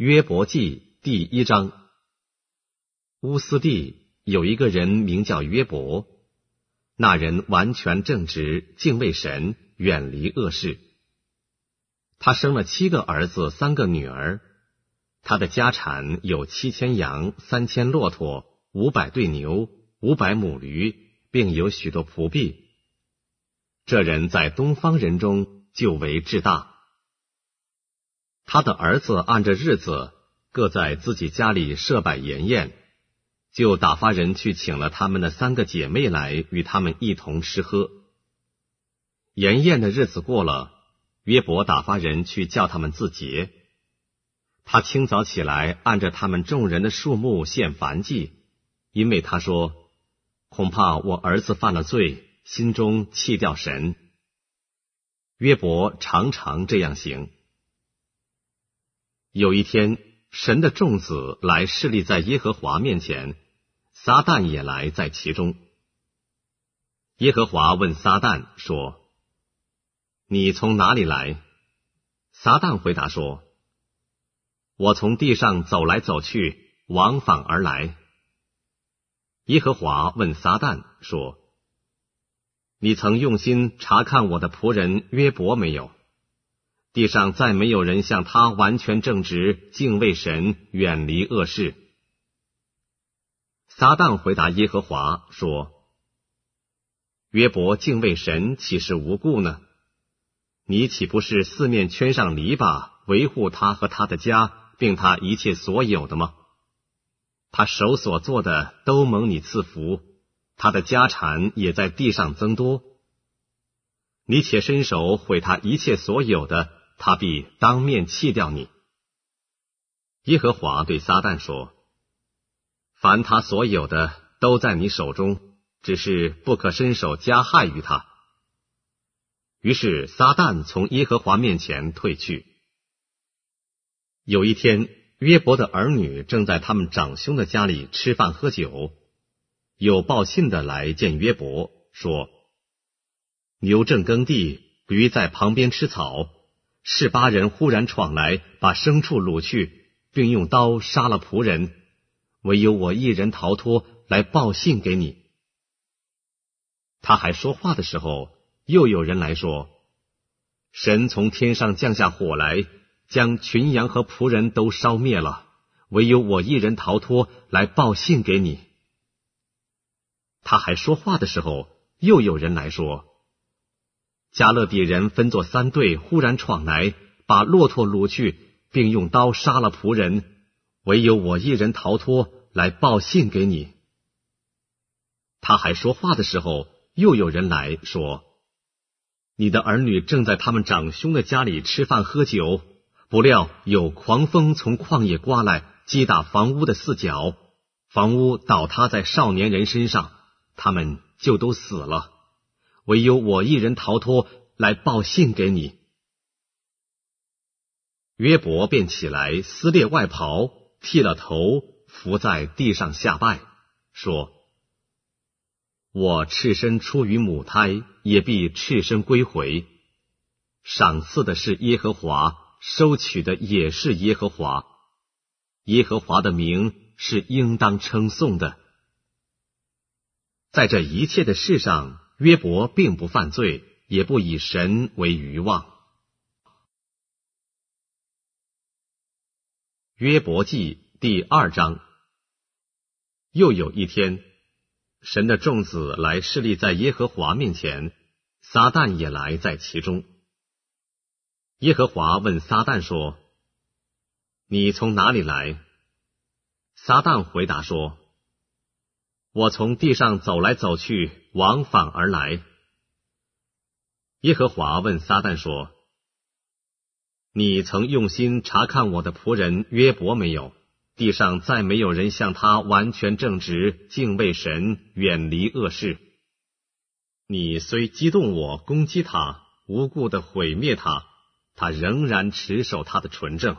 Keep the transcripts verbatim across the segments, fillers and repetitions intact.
约伯记第一章。乌斯地有一个人名叫约伯，那人完全正直，敬畏神，远离恶事。他生了七个儿子，三个女儿。他的家产有七千羊，三千骆驼，五百对牛，五百母驴，并有许多仆婢。这人在东方人中就为至大。他的儿子按着日子，各在自己家里设摆筵宴，就打发人去请了他们的三个姐妹来，与他们一同吃喝。筵宴的日子过了，约伯打发人去叫他们自洁。他清早起来，按着他们众人的数目献燔祭，因为他说，恐怕我儿子犯了罪，心中弃掉神。约伯常常这样行。有一天，神的众子来侍立在耶和华面前，撒旦也来在其中。耶和华问撒旦说，你从哪里来？撒旦回答说，我从地上走来走去，往返而来。耶和华问撒旦说，你曾用心查看我的仆人约伯没有？地上再没有人像他完全正直，敬畏神，远离恶事。撒旦回答耶和华说，约伯敬畏神，岂是无故呢？你岂不是四面圈上篱笆，维护他和他的家，并他一切所有的吗？他手所做的都蒙你赐福，他的家产也在地上增多。你且伸手毁他一切所有的，他必当面弃掉你。耶和华对撒旦说，凡他所有的都在你手中，只是不可伸手加害于他。于是撒旦从耶和华面前退去。有一天，约伯的儿女正在他们长兄的家里吃饭喝酒，有报信的来见约伯，说，牛正耕地，驴在旁边吃草，示巴人忽然闯来，把牲畜掳去，并用刀杀了仆人，唯有我一人逃脱，来报信给你。他还说话的时候，又有人来说，神从天上降下火来，将群羊和仆人都烧灭了，唯有我一人逃脱，来报信给你。他还说话的时候，又有人来说，加勒底人分作三队，忽然闯来，把骆驼掳去，并用刀杀了仆人，唯有我一人逃脱，来报信给你。他还说话的时候，又有人来说，你的儿女正在他们长兄的家里吃饭喝酒，不料有狂风从旷野刮来，击打房屋的四角，房屋倒塌在少年人身上，他们就都死了，唯有我一人逃脱，来报信给你。约伯便起来，撕裂外袍，剃了头，伏在地上下拜，说，我赤身出于母胎，也必赤身归回。赏赐的是耶和华，收取的也是耶和华。耶和华的名是应当称颂的。在这一切的事上，约伯并不犯罪，也不以神为愚妄。约伯记第二章。又有一天，神的众子来侍立在耶和华面前，撒旦也来在其中。耶和华问撒旦说，你从哪里来？撒旦回答说，我从地上走来走去，往返而来。耶和华问撒旦说，你曾用心查看我的仆人约伯没有？地上再没有人像他完全正直，敬畏神，远离恶事。你虽激动我，攻击他，无故的毁灭他，他仍然持守他的纯正。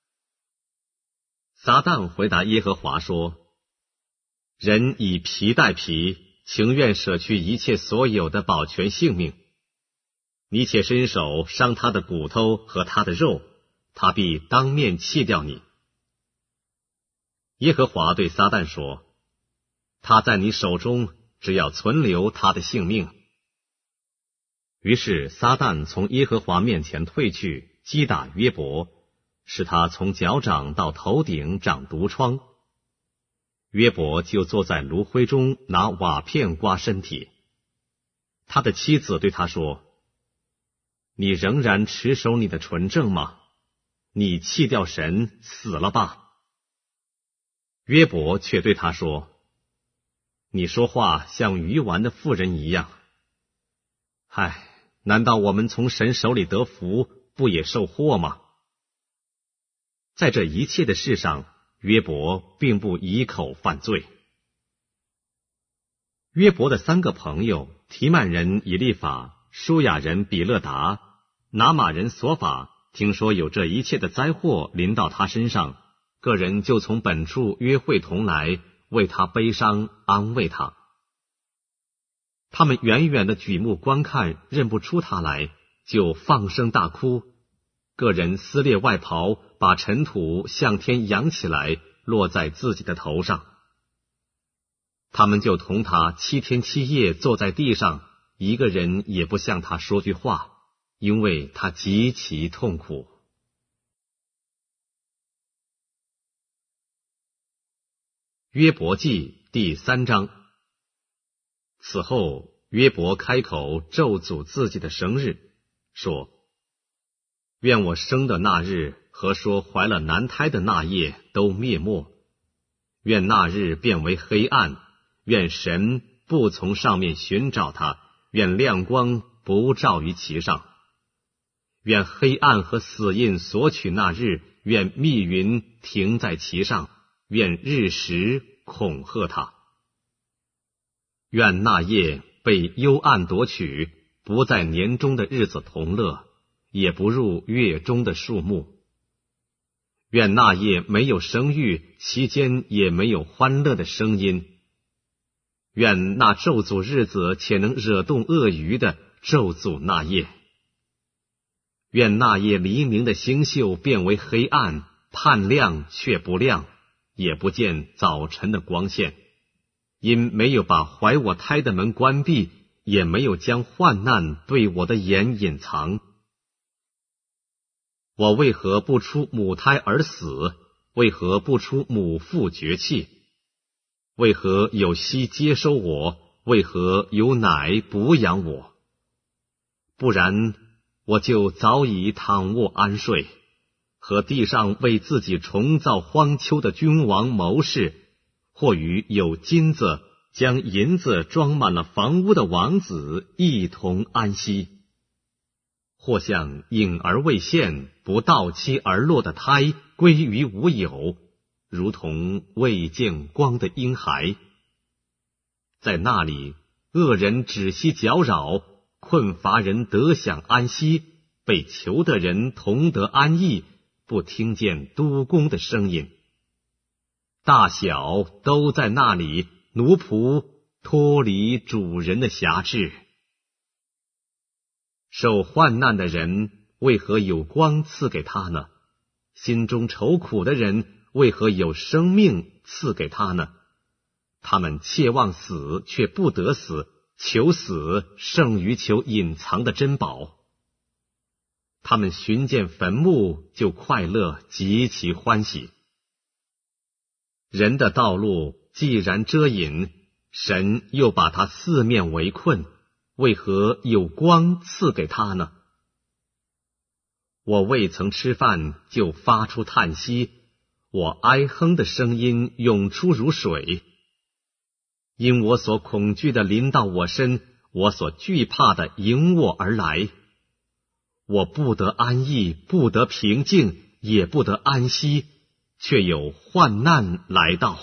撒旦回答耶和华说，人以皮代皮，情愿舍去一切所有的保全性命。你且伸手伤他的骨头和他的肉，他必当面弃掉你。 耶和华对撒旦说，他在你手中，只要存留他的性命。于是撒旦从耶和华面前退去，击打约伯，使他从脚掌到头顶长毒疮。约伯就坐在炉灰中，拿瓦片刮身体。他的妻子对他说，你仍然持守你的纯正吗？你弃掉神，死了吧。约伯却对他说，你说话像愚顽的妇人一样。唉，难道我们从神手里得福，不也受祸吗？在这一切的事上，约伯并不以口犯罪。约伯的三个朋友，提曼人以利法、舒雅人比勒达、拿马人索法，听说有这一切的灾祸临到他身上，个人就从本处约会同来，为他悲伤，安慰他。他们远远的举目观看，认不出他来，就放声大哭，个人撕裂外袍，把尘土向天扬起来，落在自己的头上。他们就同他七天七夜坐在地上，一个人也不向他说句话，因为他极其痛苦。约伯记第三章。此后，约伯开口咒诅自己的生日，说，愿我生的那日和说怀了男胎的那夜都灭没，愿那日变为黑暗，愿神不从上面寻找他，愿亮光不照于其上，愿黑暗和死印索取那日，愿密云停在其上，愿日食恐吓他，愿那夜被幽暗夺取，不在年中的日子同乐，也不入月中的数目。愿那夜没有生育，其间也没有欢乐的声音。愿那咒诅日子且能惹动鳄鱼的咒诅那夜。愿那夜黎明的星宿变为黑暗，盼亮却不亮，也不见早晨的光线，因没有把怀我胎的门关闭，也没有将患难对我的眼隐藏。我为何不出母胎而死？为何不出母腹绝气？为何有息接收我？为何有奶哺养我？不然，我就早已躺卧安睡，和地上为自己重造荒丘的君王谋士，或与有金子将银子装满了房屋的王子一同安息，或像隐而未现，不到期而落的胎归于无有，如同未见光的婴孩。在那里，恶人止息搅扰，困乏人得享安息，被囚的人同得安逸，不听见督工的声音。大小都在那里，奴仆脱离主人的辖制。受患难的人为何有光赐给他呢？心中愁苦的人为何有生命赐给他呢？他们切望死，却不得死，求死胜于求隐藏的珍宝。他们寻见坟墓，就快乐，极其欢喜。人的道路既然遮隐，神又把他四面围困，为何有光赐给他呢？我未曾吃饭，就发出叹息，我哀哼的声音涌出如水。因我所恐惧的临到我身，我所惧怕的迎我而来。我不得安逸，不得平静，也不得安息，却有患难来到。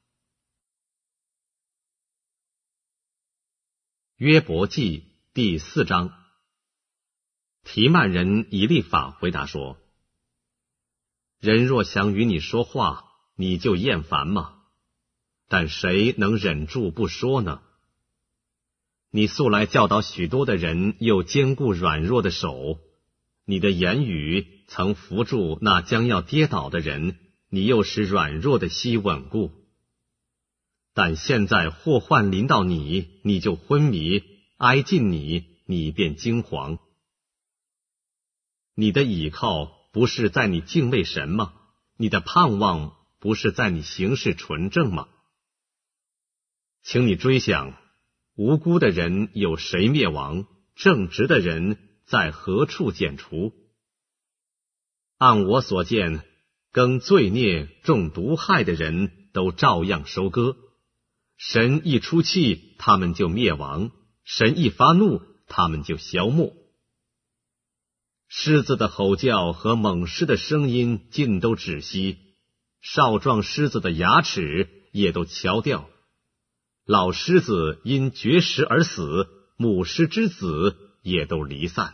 约伯记第四章。提曼人以利法回答说，人若想与你说话，你就厌烦吗？但谁能忍住不说呢？你素来教导许多的人，又坚固软弱的手，你的言语曾扶住那将要跌倒的人， 你又使软弱的膝稳固。但现在祸患临到你，你就昏迷；挨近你，你便惊惶。你的倚靠不是在你敬畏神吗？你的盼望不是在你行事纯正吗？请你追想，无辜的人有谁灭亡？正直的人在何处剪除？按我所见，耕罪孽、种毒害的人都照样收割。神一出气，他们就灭亡；神一发怒，他们就消没。狮子的吼叫和猛狮的声音尽都止息，少壮狮子的牙齿也都敲掉。老狮子因绝食而死，母狮之子也都离散。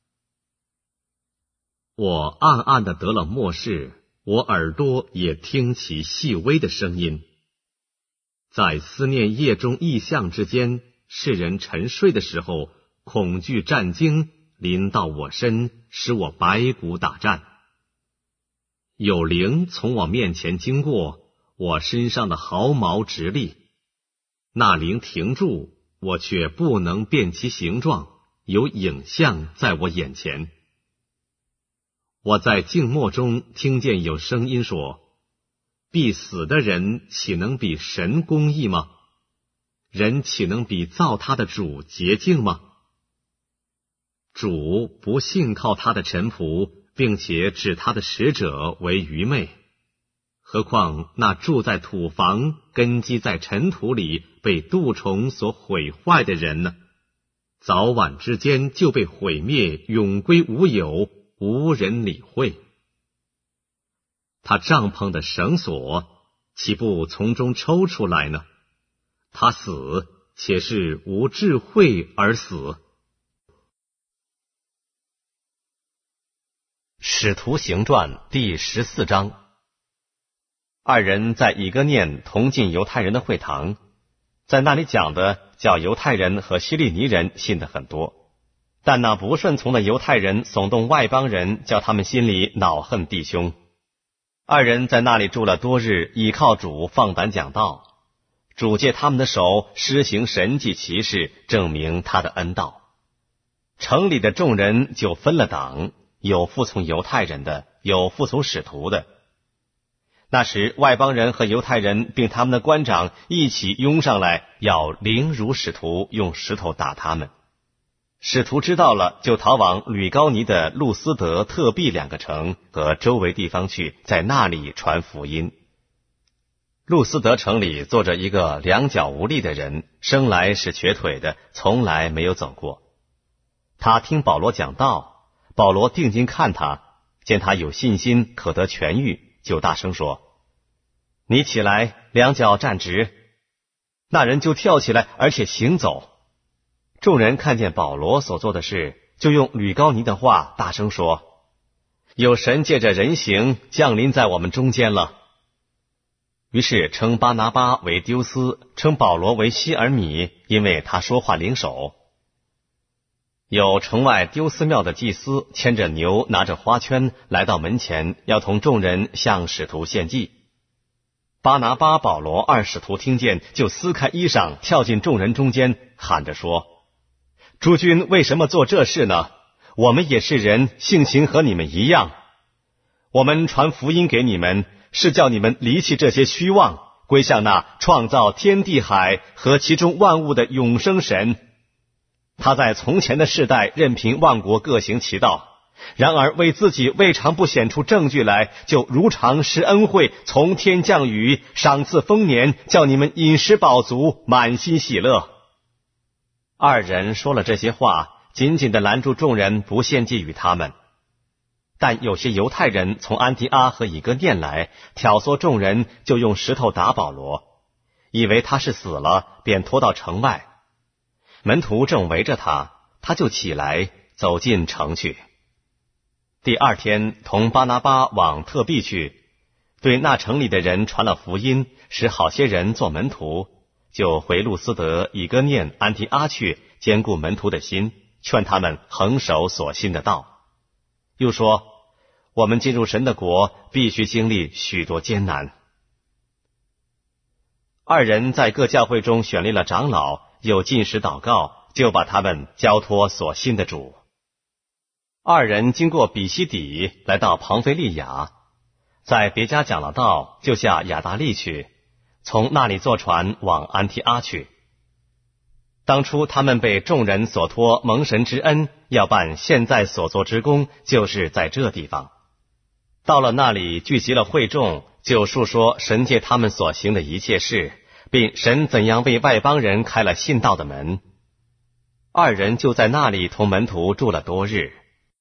我暗暗地得了默示，我耳朵也听其细微的声音。在思念夜中异象之间，世人沉睡的时候，恐惧战惊临到我身，使我白骨打颤。有灵从我面前经过，我身上的毫毛直立。那灵停住，我却不能辨其形状，有影像在我眼前。我在静默中听见有声音说：必死的人岂能比神公义吗？人岂能比造他的主洁净吗？主不信靠他的臣仆，并且指他的使者为愚昧。何况那住在土房、根基在尘土里、被蠹虫所毁坏的人呢？早晚之间就被毁灭，永归无有，无人理会。他帐篷的绳索岂不从中抽出来呢？他死，且是无智慧而死。使徒行传第十四章。二人在以哥念同进犹太人的会堂，在那里讲的叫犹太人和希利尼人信得很多，但那不顺从的犹太人耸动外邦人，叫他们心里恼恨弟兄。二人在那里住了多日，倚靠主放胆讲道。主借他们的手施行神迹奇事，证明他的恩道。城里的众人就分了党，有服从犹太人的，有服从使徒的。那时外邦人和犹太人并他们的官长一起拥上来，要凌辱使徒，用石头打他们。使徒知道了，就逃往吕高尼的路斯德、特庇两个城和周围地方去，在那里传福音。路斯德城里坐着一个两脚无力的人，生来是瘸腿的，从来没有走过。他听保罗讲道，保罗定睛看他，见他有信心可得痊愈，就大声说：你起来，两脚站直。那人就跳起来，而且行走。众人看见保罗所做的事，就用吕高尼的话大声说：有神借着人形降临在我们中间了。于是称巴拿巴为丢斯，称保罗为希尔米，因为他说话灵手。有城外丢斯庙的祭司牵着牛，拿着花圈来到门前，要同众人向使徒献祭。巴拿巴、保罗二使徒听见，就撕开衣裳，跳进众人中间，喊着说：诸君为什么做这事呢？我们也是人，性情和你们一样。我们传福音给你们，是叫你们离弃这些虚妄，归向那创造天地海和其中万物的永生神。他在从前的世代任凭万国各行其道，然而为自己未尝不显出证据来，就如常施恩惠，从天降雨，赏赐丰年，叫你们饮食饱足，满心喜乐。二人说了这些话，紧紧地拦住众人，不献祭与他们。但有些犹太人从安提阿和以哥念来，挑唆众人，就用石头打保罗，以为他是死了，便拖到城外。门徒正围着他，他就起来走进城去。第二天同巴拿巴往特庇去，对那城里的人传了福音，使好些人做门徒，就回路斯德、以哥念、安提阿去，坚固门徒的心，劝他们恒守所信的道。又说： 我们进入神的国必须经历许多艰难。二人在各教会中选立了长老，又禁食祷告，就把他们交托所信的主。二人经过比西底，来到庞菲利亚，在别家讲了道，就下亚达利去，从那里坐船往安提阿去。当初他们被众人所托蒙神之恩，要办现在所做之功，就是在这地方。到了那里，聚集了会众，就述说神借他们所行的一切事，并神怎样为外邦人开了信道的门。二人就在那里同门徒住了多日。